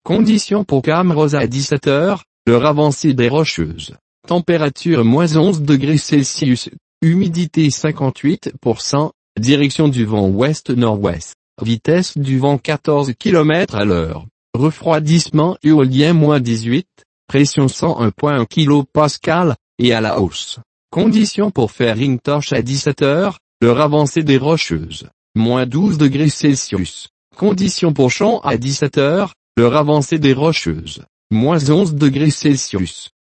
Conditions pour Camrose à 17 heures, l'heure avancée des Rocheuses. Température -11°C, humidité 58%, direction du vent ouest-nord-ouest, vitesse du vent 14 km à l'heure, refroidissement éolien -18, pression 101.1 kPa, et à la hausse. Conditions pour Faringtosh à 17 heures, l'heure avancée des Rocheuses. -12°C. Conditions pour Champ à 17 heures, l'heure avancée des Rocheuses. -11°C.